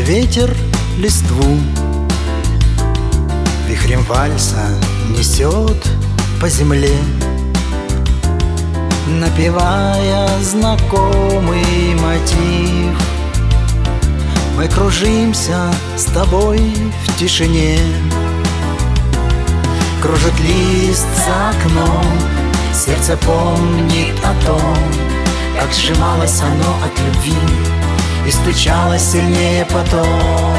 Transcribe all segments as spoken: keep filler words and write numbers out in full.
ветер листву вихрем вальса несет по земле, напевая знакомый мотив. Мы кружимся с тобой в тишине. Кружит лист за окном, сердце помнит о том, как сжималось оно от любви и стучало сильнее потом.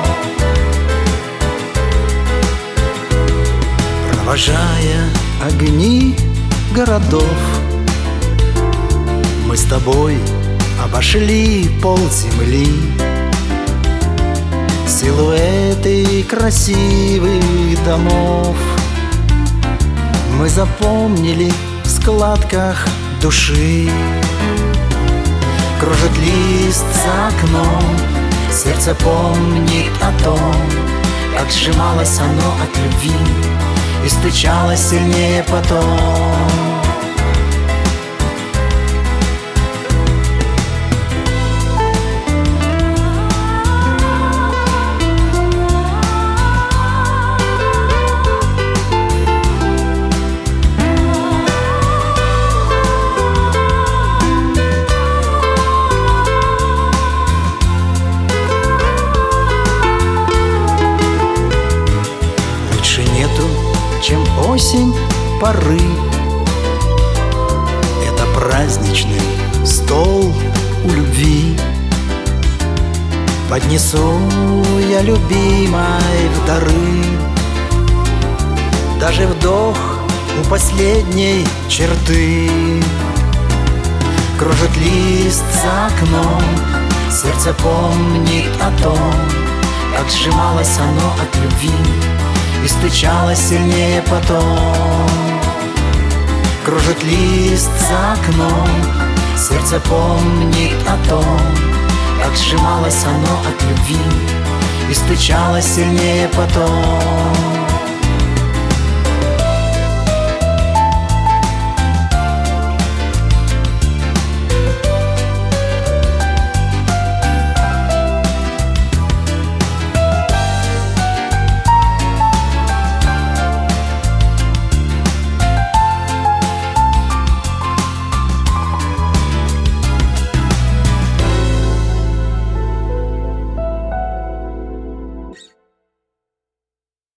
Провожая огни городов, мы с тобой обошли полземли. Силуэты красивых домов мы запомнили в складках души. Кружит лист за окном, сердце помнит о том, как сжималось оно от любви и стучало сильнее потом. Чем осень поры, это праздничный стол у любви. Поднесу я любимой в дары даже вдох у последней черты. Кружит лист за окном, сердце помнит о том, как сжималось оно от любви и стучало сильнее потом. Кружит лист за окном, сердце помнит о том, как сжималось оно от любви и стучало сильнее потом.